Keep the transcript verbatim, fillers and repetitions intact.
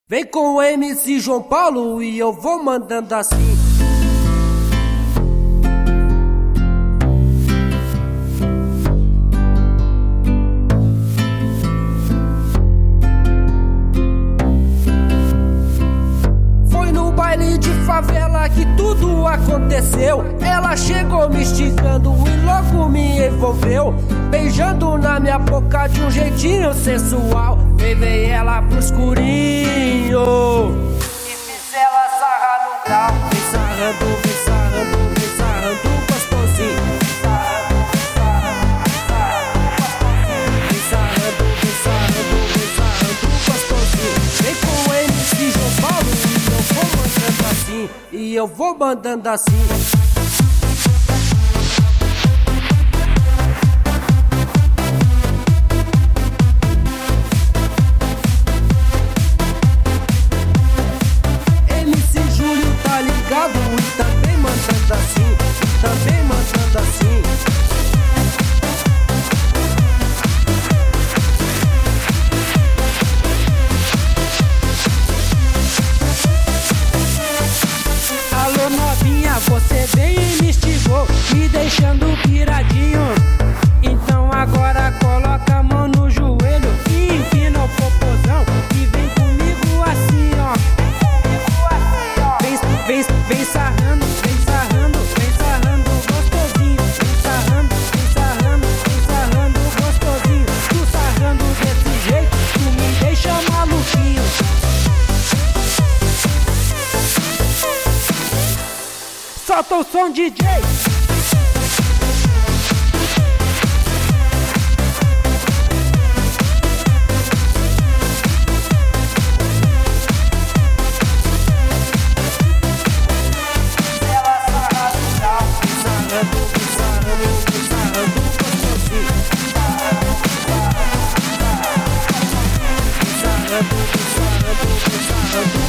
Vem com o M C João Paulo e eu vou mandando assim. Foi no baile de favela que tudo aconteceu. Ela chegou me esticando e logo me envolveu, beijando na minha boca de um jeitinho sensual. Levei ela pro escurinho e fiz ela sarrar no grau. Vem sarrando, vem sarrando, vem sarrando gostosinho. Vem sarrando, vem sarrando, vem sarrando gostosinho. Vem com o M C João Paulo e eu vou mandando assim. E eu vou mandando assim. E também mandando assim, também mandando assim. Alô novinha, você veio e me instigou, me deixando piradinho. Então agora coloca a mão no joelho e empina o popozão e vem comigo assim, ó. Vem, vem, vem sarrando, vem sarrando, vem sarrando gostosinho. Vem sarrando, vem sarrando, vem sarrando gostosinho. Tu sarrando desse jeito, tu me deixa maluquinho. Solta o som, D J. I'm